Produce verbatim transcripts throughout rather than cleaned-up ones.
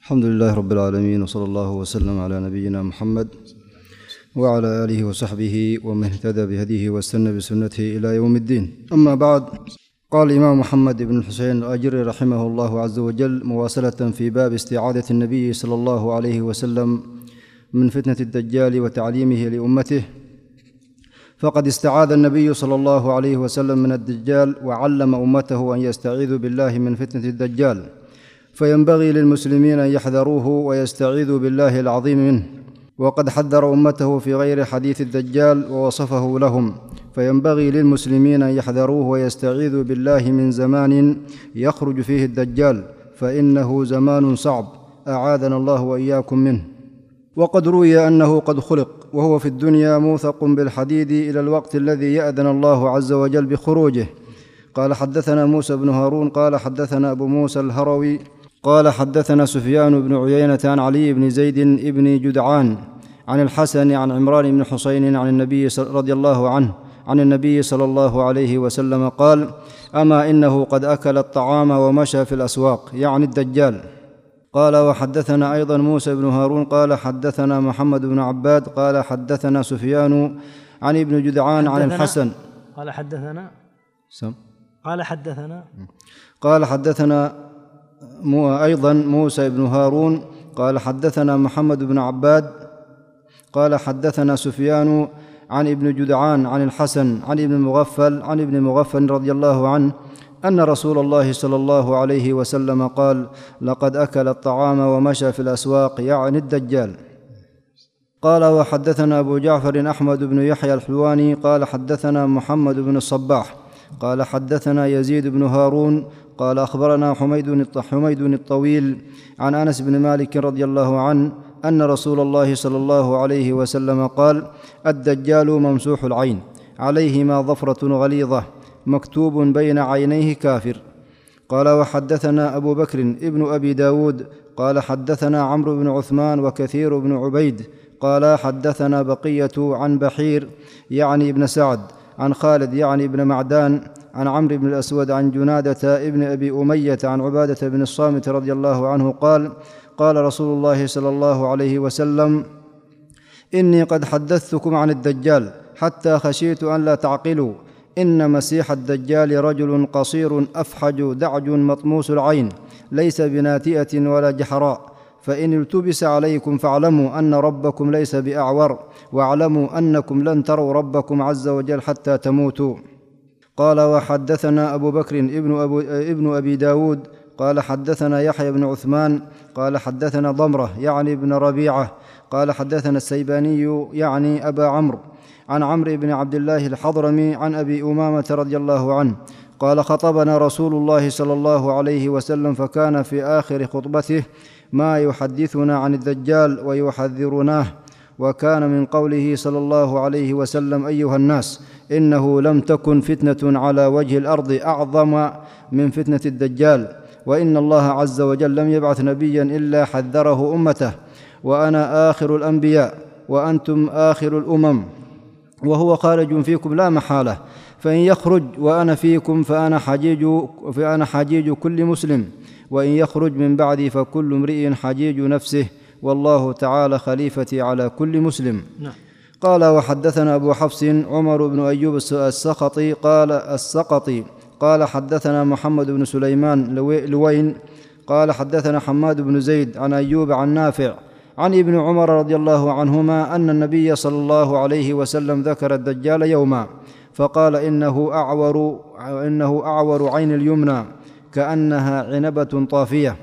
الحمد لله رب العالمين، وصلى الله وسلم على نبينا محمد وعلى آله وصحبه ومن اهتدى بهديه واستنى بسنته إلى يوم الدين. أما بعد، قال الإمام محمد بن الحسين الأجري رحمه الله عز وجل مواصلة في باب استعاذة النبي صلى الله عليه وسلم من فتنة الدجال وتعليمه لأمته، فقد استعاذ النبي صلى الله عليه وسلم من الدجال وعلم أمته أن يستعيذوا بالله من فتنة الدجال، فينبغي للمسلمين أن يحذروه ويستعيذوا بالله العظيم منه، وقد حذر أمته في غير حديث الدجال ووصفه لهم، فينبغي للمسلمين أن يحذروه ويستعيذوا بالله من زمان يخرج فيه الدجال، فإنه زمان صعب أعاذنا الله وإياكم منه. وقد روي أنه قد خلق وهو في الدنيا موثق بالحديد إلى الوقت الذي يأذن الله عز وجل بخروجه. قال حدثنا موسى بن هارون قال حدثنا أبو موسى الهروي قال حدثنا سفيان بن عيينة عن علي بن زيد بن جدعان عن الحسن عن عمران بن حسين عن النبي رضي الله عنه عن النبي صلى الله عليه وسلم قال: أما إنه قد أكل الطعام ومشى في الأسواق، يعني الدجال. قال وحدثنا أيضا موسى بن هارون قال حدثنا محمد بن عباد قال حدثنا سفيان عن ابن جدعان عن الحسن قال حدثنا سم قال حدثنا قال حدثنا أيضا موسى بن هارون قال حدثنا محمد بن عباد قال حدثنا سفيان عن ابن جدعان عن الحسن عن ابن مغفل عن ابن مغفل رضي الله عنه أن رسول الله صلى الله عليه وسلم قال: لقد أكل الطعام ومشى في الأسواق، يعني الدجال. قال وحدثنا أبو جعفر أحمد بن يحيى الحلواني قال حدثنا محمد بن الصباح قال حدثنا يزيد بن هارون قال أخبرنا حميد حميد الطويل عن أنس بن مالك رضي الله عنه أن رسول الله صلى الله عليه وسلم قال: الدجال ممسوح العين، عليهما ظفرة غليظة، مكتوب بين عينيه كافر. قال وحدثنا أبو بكر ابن أبي داود قال حدثنا عمرو بن عثمان وكثير بن عبيد قال حدثنا بقية عن بحير يعني ابن سعد عن خالد يعني ابن معدان عن عمرو بن الأسود عن جنادة ابن أبي أمية عن عبادة بن الصامت رضي الله عنه قال: قال رسول الله صلى الله عليه وسلم: إني قد حدثتكم عن الدجال حتى خشيت أن لا تعقلوا، إن مسيح الدجال رجل قصير أفحج دعج مطموس العين، ليس بناتئة ولا جحراء، فإن التبس عليكم فاعلموا أن ربكم ليس بأعور، واعلموا أنكم لن تروا ربكم عز وجل حتى تموتوا. قال وحدثنا أبو بكر ابن, أبو ابن أبي داود قال حدثنا يحيى بن عثمان قال حدثنا ضمرة يعني ابن ربيعة قال حدثنا السيباني يعني أبا عمرو عن عمرو بن عبد الله الحضرمي عن أبي أمامة رضي الله عنه قال: خطبنا رسول الله صلى الله عليه وسلم، فكان في آخر خطبته ما يحدثنا عن الدجال ويحذرناه، وكان من قوله صلى الله عليه وسلم: أيها الناس، إنه لم تكن فتنة على وجه الأرض أعظم من فتنة الدجال، وإن الله عز وجل لم يبعث نبيا إلا حذره أمته، وأنا آخر الأنبياء وأنتم آخر الأمم، وهو خارج فيكم لا محالة، فإن يخرج وأنا فيكم فأنا حجيج, فأنا حجيج كل مسلم، وإن يخرج من بعدي فكل امرئ حجيج نفسه، والله تعالى خليفتي على كل مسلم. نعم. قال وحدثنا أبو حفص عمر بن أيوب السقطي قال السقطي قال حدثنا محمد بن سليمان لوين قال حدثنا حماد بن زيد عن أيوب عن نافع عن ابن عمر رضي الله عنهما أن النبي صلى الله عليه وسلم ذكر الدجال يوما فقال: إنه أعور, إنه أعور عين اليمنى كأنها عنبة طافية.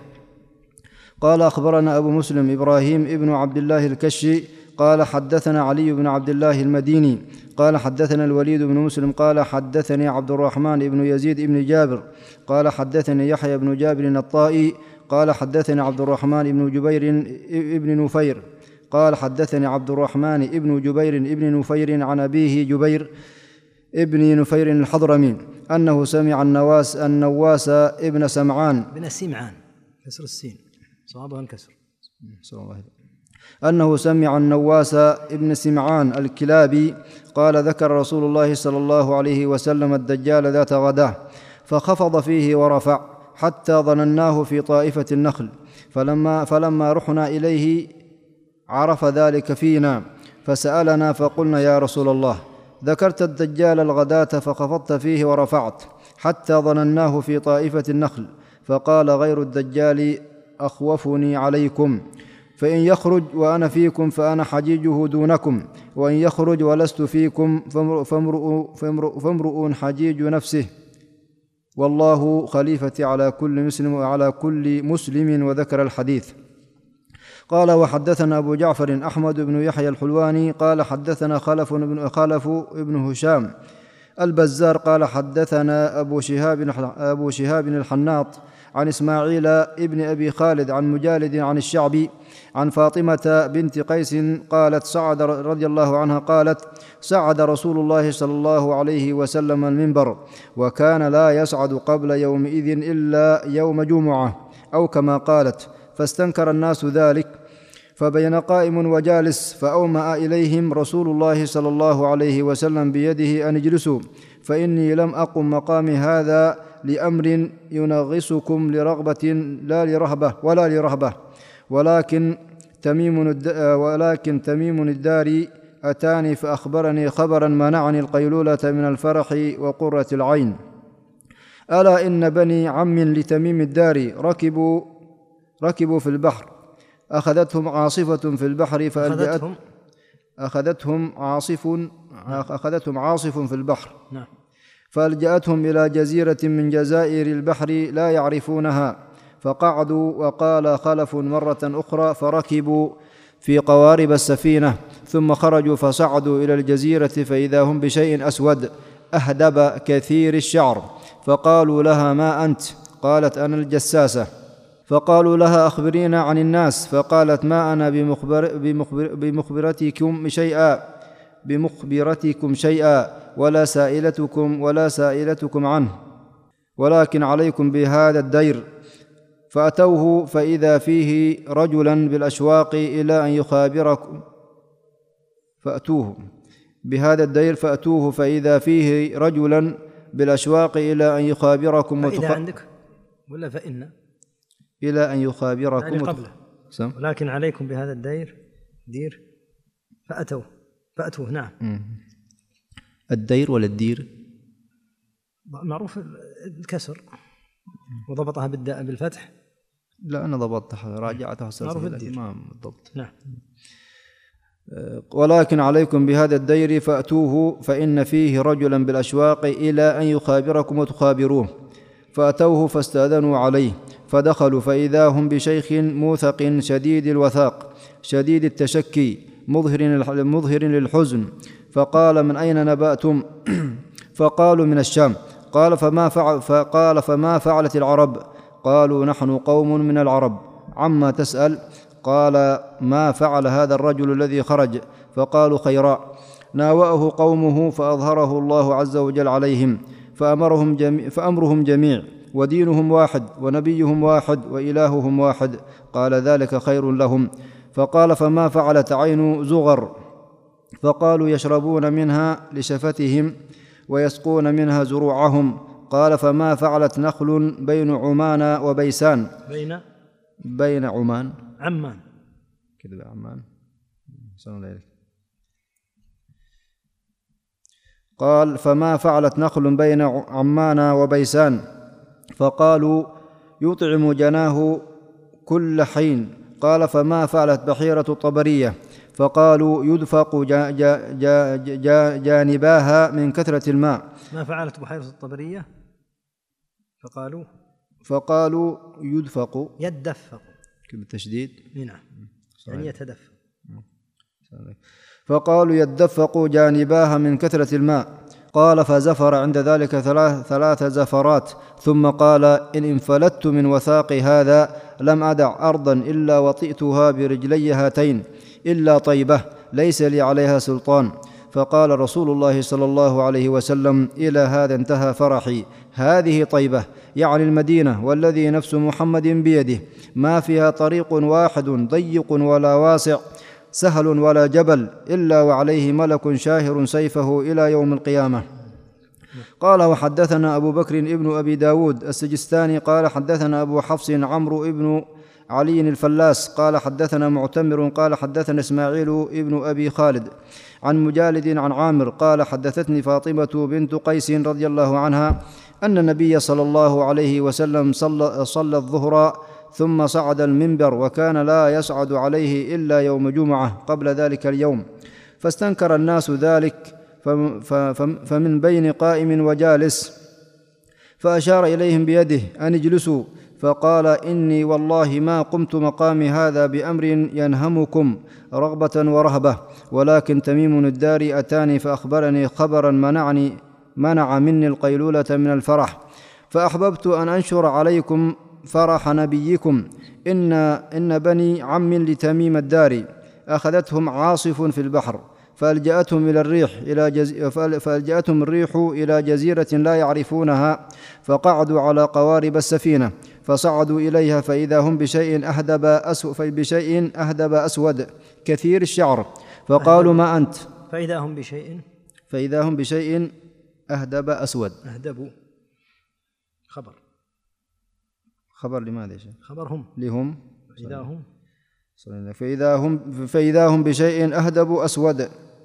قال أخبرنا أبو مسلم إبراهيم ابن عبد الله الكشي قال حدثنا علي بن عبد الله المديني قال حدثنا الوليد بن مسلم قال حدثني عبد الرحمن بن يزيد بن جابر قال حدثني يحيى بن جابر الطائي قال حدثني عبد الرحمن بن جبير ابن نفير قال حدثني عبد الرحمن ابن جبير ابن نفير عن أبيه جبير ابن نفير الحضرمي أنه سمع النواس النواس ابن سمعان بن سمعان كسر السين صوابها الكسر أنه سمع النواس ابن سمعان الكلابي قال: ذكر رسول الله صلى الله عليه وسلم الدجال ذات غداه، فخفض فيه ورفع حتى ظنناه في طائفة النخل، فلما, فلما رحنا إليه عرف ذلك فينا فسألنا فقلنا يا رسول الله ذكرت الدجال الغداة فخفضت فيه ورفعت حتى ظنناه في طائفة النخل، فقال غير الدجال أخوفني عليكم، فإن يخرج وأنا فيكم فأنا حجيجه دونكم، وإن يخرج ولست فيكم فامرؤ, فامرؤ, فامرؤ حجيج نفسه، والله خليفتي على كل مسلم وعلى كل مسلم. وذكر الحديث. قال وحدثنا أبو جعفر أحمد بن يحيى الحلواني قال حدثنا خلف بن, خلف بن هشام البزار قال حدثنا أبو شهاب, أبو شهاب الحناط عن إسماعيل ابن أبي خالد عن مجالد عن الشعبي عن فاطمة بنت قيس قالت سعد رضي الله عنها قالت سعد رسول الله صلى الله عليه وسلم المنبر، وكان لا يسعد قبل يومئذ إلا يوم جمعة أو كما قالت، فاستنكر الناس ذلك، فبين قائم وجالس فأومأ إليهم رسول الله صلى الله عليه وسلم بيده أن اجلسوا، فإني لم أقم مقامي هذا لأمر ينغصكم لرغبة لا لرهبة ولا لرهبة، ولكن تميم ولكن تميم الداري أتاني فأخبرني خبرا منعني القيلولة من الفرح وقرة العين. ألا إن بني عم لتميم الداري ركبوا ركبوا في البحر، أخذتهم عاصفة في البحر فألجأتهم أخذتهم عاصف أخذتهم عاصف في البحر نعم. فألجأتهم إلى جزيرة من جزائر البحر لا يعرفونها، فقعدوا. وقال خلف مرة أخرى فركبوا في قوارب السفينة، ثم خرجوا فصعدوا إلى الجزيرة فإذا هم بشيء أسود أهدب كثير الشعر، فقالوا لها ما أنت؟ قالت أنا الجساسة. فقالوا لها أخبرينا عن الناس، فقالت ما أنا بمخبر بمخبر بمخبرتكم شيئا بمخبرتكم شيئا ولا سائلتكم ولا سائلتكم عنه، ولكن عليكم بهذا الدير. فأتوه فإذا فيه رجلا بالأشواق إلى أن يخابركم فأتوه بهذا الدير فأتوه فإذا فيه رجلا بالأشواق إلى أن يخابركم فإذا وتخ... عندك ولا فإن إلى أن يخابركم يعني قبله وتخ... ولكن عليكم بهذا الدير دير فأتوه فأتوه نعم. م. الدير ولا الدير؟ معروف الكسر وضبطها بالداء بالفتح. لا أنا ضبطتها راجعتها معروف الدير ما بالضبط نعم. ولكن عليكم بهذا الدير فأتوه فإن فيه رجلا بالأشواق إلى أن يخابركم وتخابروه. فأتوه فاستأذنوا عليه فدخلوا فإذا هم بشيخ موثق شديد الوثاق شديد التشكي مظهر مظهر للحزن، فقال من أين نبأتم؟ فقالوا من الشام. قال فما فعل فقال فما فعلت العرب؟ قالوا نحن قوم من العرب. عما تسأل؟ قال ما فعل هذا الرجل الذي خرج؟ فقالوا خيراء. ناوأه قومه فأظهره الله عز وجل عليهم، فأمرهم جميع فأمرهم جميع ودينهم واحد ونبيهم واحد وإلههم واحد. قال ذلك خير لهم. فقال فما فعلت عين زغر؟ فقالوا يشربون منها لشفتهم ويسقون منها زروعهم. قال فما فعلت نخل بين عمان وبيسان؟ بين بين عمان عمان كذا عمان قال فما فعلت نخل بين عمان وبيسان؟ فقالوا يطعم جناه كل حين. قال فما فعلت بحيرة الطبرية؟ فقالوا يدفق جا جا جا جا جانباها من كثرة الماء. ما فعلت بحيرة الطبرية؟ فقالوا فقالوا يدفق يدفق بالتشديد نعم يعني يتدفق. فقالوا يدفق جانباها من كثرة الماء. قال فزفر عند ذلك ثلاث, ثلاث زفرات ثم قال إن انفلت من وثاق هذا لم أدع أرضا إلا وطئتها برجلي هاتين إلا طيبة ليس لي عليها سلطان. فقال رسول الله صلى الله عليه وسلم إلى هذا انتهى فرحي. هذه طيبة يعني المدينة والذي نفس محمد بيده ما فيها طريق واحد ضيق ولا واسع سهل ولا جبل إلا وعليه ملك شاهر سيفه إلى يوم القيامة. قال وحدثنا أبو بكر ابن أبي داود السجستاني قال حدثنا أبو حفص عمرو ابن علي الفلاس قال حدثنا معتمر قال حدثنا إسماعيل ابن أبي خالد عن مجالد عن عامر قال حدثتني فاطمة بنت قيس رضي الله عنها أن النبي صلى الله عليه وسلم صلى, صلى الظهر ثم صعد المنبر وكان لا يصعد عليه إلا يوم جمعة قبل ذلك اليوم، فاستنكر الناس ذلك فمن بين قائم وجالس فأشار إليهم بيده أن اجلسوا، فقال إني والله ما قمت مقامي هذا بأمر ينهمكم رغبة ورهبة، ولكن تميم الداري أتاني فأخبرني خبرا منعني منع مني القيلولة من الفرح، فأحببت أن أنشر عليكم فرح نبيكم. إن, إن بني عم لتميم الداري أخذتهم عاصف في البحر فألجأتهم إلى الريح إلى جز... فألجأتهم الريح إلى جزيرة لا يعرفونها، فقعدوا على قوارب السفينة فصعدوا إليها فإذا هم بشيء أهدب أسود, بشيء أهدب أسود كثير الشعر، فقالوا ما أنت؟ فإذا هم بشيء فإذا هم بشيء أهدب أسود. أهدبوا خبر خبر لماذا يا شيخ؟ خبر هم لهم فإذا هم فإذا هم فإذا هم بشيء أهدب أسود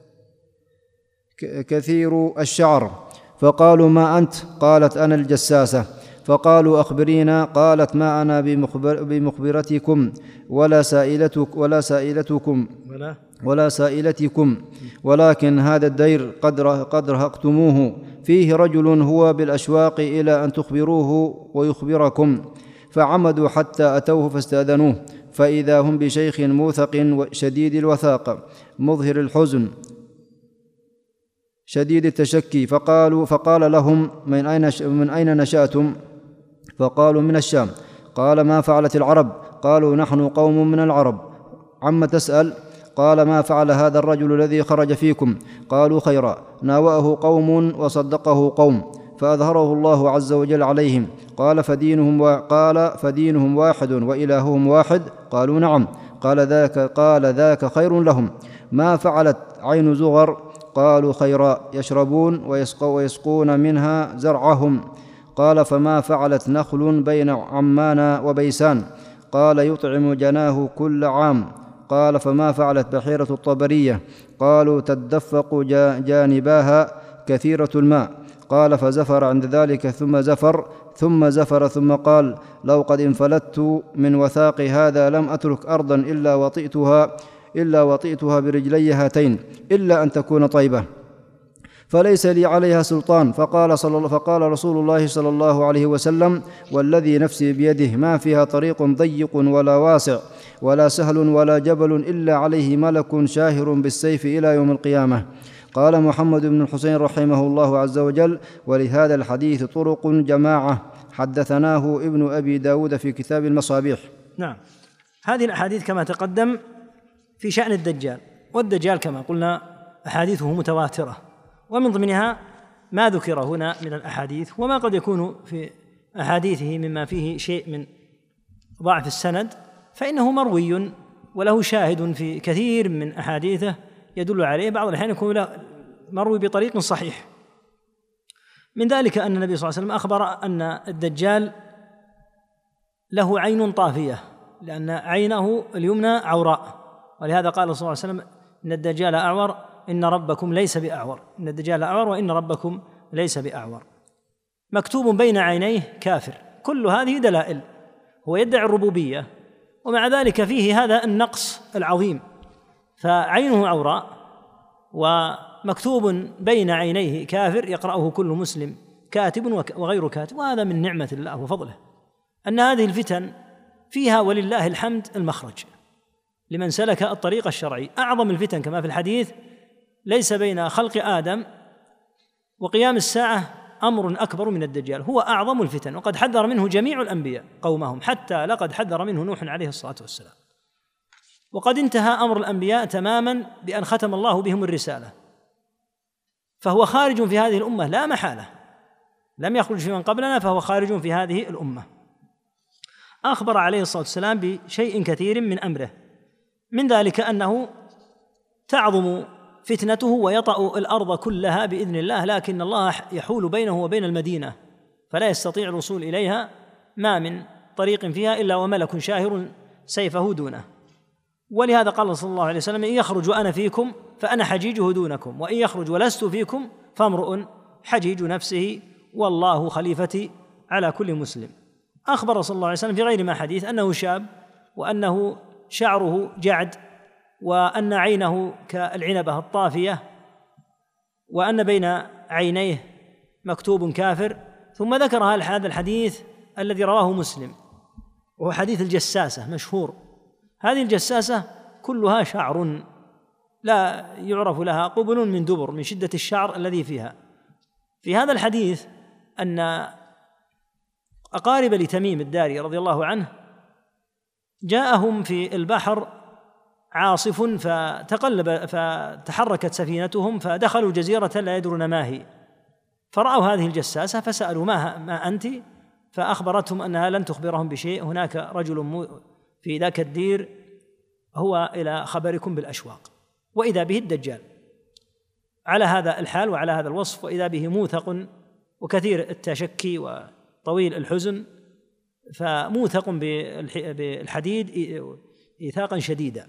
كثير الشعر، فقالوا ما أنت؟ قالت أنا الجساسة، فقالوا أخبرينا، قالت ما أنا بمخبر بمخبرتكم ولا سائلتك ولا سائلتكم ولا ولا سائلتكم، ولكن هذا الدير قد قد رهقتموه، فيه رجل هو بالأشواق إلى أن تخبروه ويخبركم، فعمدوا حتى أتوه فاستأذنوه، فإذا هم بشيخ موثق شديد الوثاقة مظهر الحزن شديد التشكي، فقالوا فقال لهم من أين من أين نشأتم؟ فقالوا من الشام. قال ما فعلت العرب؟ قالوا نحن قوم من العرب. عم تسأل؟ قال ما فعل هذا الرجل الذي خرج فيكم؟ قالوا خيرا، ناوأه قوم وصدقه قوم فأظهره الله عز وجل عليهم. قال فدينهم وقال فدينهم واحد وإلههم واحد؟ قالوا نعم. قال ذاك قال ذاك خير لهم. ما فعلت عين زغر؟ قالوا خيرا، يشربون ويسقون منها زرعهم. قال فما فعلت نخل بين عمان وبيسان؟ قال يطعم جناه كل عام. قال فما فعلت بحيرة الطبرية؟ قالوا تدفق جانباها كثيرة الماء. قال فزفر عند ذلك ثم زفر ثم زفر ثم قال لو قد انفلت من وثاق هذا لم أترك أرضا إلا وطئتها إلا وطئتها برجلي هاتين إلا أن تكون طيبة فليس لي عليها سلطان. فقال, صلى فقال رسول الله صلى الله عليه وسلم والذي نفسي بيده ما فيها طريق ضيق ولا واسع ولا سهل ولا جبل إلا عليه ملك شاهر بالسيف إلى يوم القيامة. قال محمد بن الحسين رحمه الله عز وجل ولهذا الحديث طرق جماعة حدثناه ابن أبي داود في كتاب المصابيح. نعم، هذه الأحاديث كما تقدم في شأن الدجال، والدجال كما قلنا أحاديثه متواترة، ومن ضمنها ما ذكر هنا من الأحاديث وما قد يكون في أحاديثه مما فيه شيء من ضعف السند، فإنه مروي وله شاهد في كثير من أحاديثه يدل عليه، بعض الأحيان يكون مروي بطريق صحيح. من ذلك أن النبي صلى الله عليه وسلم أخبر أن الدجال له عين طافية، لأن عينه اليمنى عوراء، ولهذا قال صلى الله عليه وسلم إن الدجال أعور إن ربكم ليس بأعور، إن الدجال أعور وإن ربكم ليس بأعور. مكتوب بين عينيه كافر. كل هذه دلائل. هو يدعي الربوبية ومع ذلك فيه هذا النقص العظيم، فعينه عوراء ومكتوب بين عينيه كافر يقرأه كل مسلم كاتب وغير كاتب، وهذا من نعمة الله وفضله أن هذه الفتن فيها ولله الحمد المخرج لمن سلك الطريق الشرعي. أعظم الفتن كما في الحديث ليس بين خلق آدم وقيام الساعة أمر أكبر من الدجال، هو أعظم الفتن، وقد حذر منه جميع الأنبياء قومهم، حتى لقد حذر منه نوح عليه الصلاة والسلام. وقد انتهى أمر الأنبياء تماما بأن ختم الله بهم الرسالة، فهو خارج في هذه الأمة لا محالة، لم يخرج في من قبلنا فهو خارج في هذه الأمة. أخبر عليه الصلاة والسلام بشيء كثير من أمره، من ذلك أنه تعظم فتنته ويطأ الأرض كلها بإذن الله، لكن الله يحول بينه وبين المدينة فلا يستطيع الوصول إليها، ما من طريق فيها إلا وملك شاهر سيفه دونه. ولهذا قال صلى الله عليه وسلم: إن يخرج وأنا فيكم فأنا حجيجه دونكم، وإن يخرج ولست فيكم فامرؤ حجيج نفسه والله خليفتي على كل مسلم. أخبر صلى الله عليه وسلم في غير ما حديث أنه شاب، وأنه شعره جعد، وأن عينه كالعنبة الطافية، وأن بين عينيه مكتوب كافر. ثم ذكر هذا الحديث الذي رواه مسلم، وهو حديث الجساسة مشهور. هذه الجساسة كلها شعر لا يعرف لها قبل من دبر من شدة الشعر الذي فيها. في هذا الحديث أن أقارب لتميم الداري رضي الله عنه جاءهم في البحر عاصف فتقلب فتحركت سفينتهم، فدخلوا جزيرة لا يدرون ما هي، فرأوا هذه الجساسة فسألوا: ما, ما أنت؟ فأخبرتهم أنها لن تخبرهم بشيء، هناك رجل في ذاك الدير هو إلى خبركم بالأشواق، وإذا به الدجال على هذا الحال وعلى هذا الوصف، وإذا به موثق وكثير التشكي وطويل الحزن، فموثق بالحديد إيثاقا شديدا.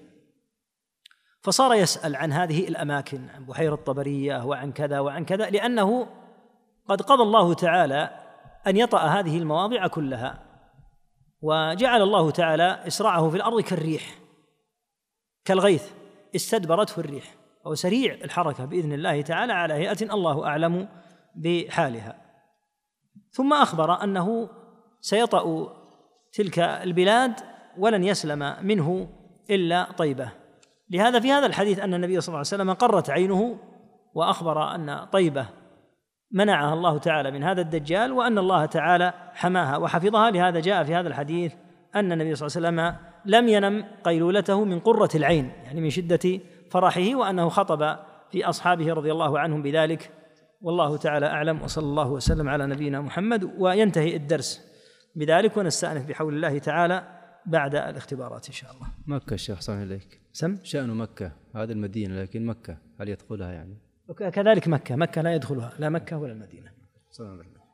فصار يسأل عن هذه الأماكن، عن بحيرة طبرية وعن كذا وعن كذا، لأنه قد قضى الله تعالى أن يطأ هذه المواضع كلها، وجعل الله تعالى إسراعه في الأرض كالريح كالغيث استدبرته الريح، وهو سريع الحركة بإذن الله تعالى على هيئة الله أعلم بحالها. ثم أخبر أنه سيطأ تلك البلاد ولن يسلم منه إلا طيبة. لهذا في هذا الحديث أن النبي صلى الله عليه وسلم قرت عينه، وأخبر أن طيبة منعها الله تعالى من هذا الدجال، وأن الله تعالى حماها وحفظها. لهذا جاء في هذا الحديث أن النبي صلى الله عليه وسلم لم ينم قيلولته من قرة العين، يعني من شدة فرحه، وأنه خطب في أصحابه رضي الله عنهم بذلك. والله تعالى أعلم، وصلى الله وسلم على نبينا محمد. وينتهي الدرس بذلك، ونستأنف بحول الله تعالى بعد الاختبارات إن شاء الله. مكة الشيخ صلى إليك سم شأن مكة، هذا المدينة، لكن مكة هل يدخلها يعني؟ كذلك مكة، مكة لا يدخلها لا مكة ولا المدينة. صلى الله عليه وسلم.